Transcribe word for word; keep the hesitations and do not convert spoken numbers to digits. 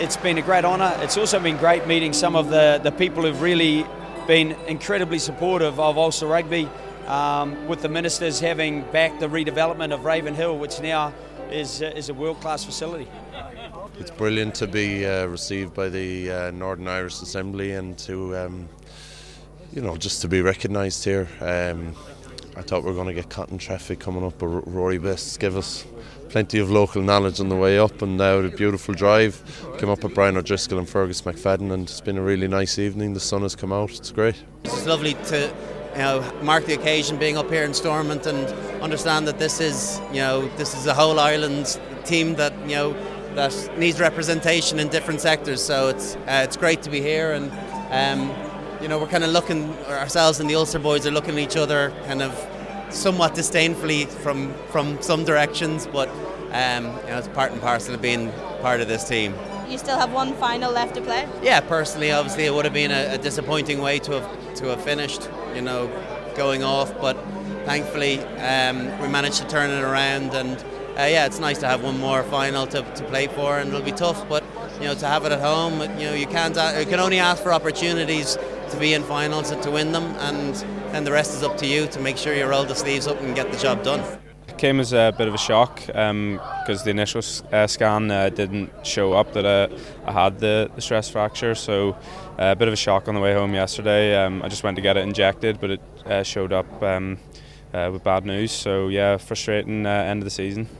It's been a great honour. It's also been great meeting some of the, the people who've really been incredibly supportive of Ulster Rugby, um, with the ministers having backed the redevelopment of Ravenhill, which now is, uh, is a world-class facility. It's brilliant to be uh, received by the uh, Northern Irish Assembly and to, um, you know, just to be recognised here. Um, I thought we were going to get cotton traffic coming up, but Rory Best gave us plenty of local knowledge on the way up, and now the beautiful drive. Came up with Brian O'Driscoll and Fergus McFadden, and it's been a really nice evening. The sun has come out, it's great. It's lovely to, you know, mark the occasion being up here in Stormont and understand that this is, you know, this is a whole Ireland team that, you know, that needs representation in different sectors. So it's uh, it's great to be here, and um, you know, we're kind of looking ourselves and the Ulster boys are looking at each other kind of somewhat disdainfully from from some directions, but um, you know, it's part and parcel of being part of this team. You still have one final left to play? Yeah, personally, obviously, it would have been a, a disappointing way to have to have finished, you know, going off. But thankfully, um, we managed to turn it around, and uh, yeah, it's nice to have one more final to, to play for, and it'll be tough. But you know, to have it at home, you know, you can't, you can only ask for opportunities to be in finals and to win them, and then the rest is up to you to make sure you roll the sleeves up and get the job done. It came as a bit of a shock because um, the initial uh, scan uh, didn't show up that uh, I had the, the stress fracture, so uh, a bit of a shock on the way home yesterday. Um, I just went to get it injected, but it uh, showed up um, uh, with bad news, so yeah, frustrating uh, end of the season.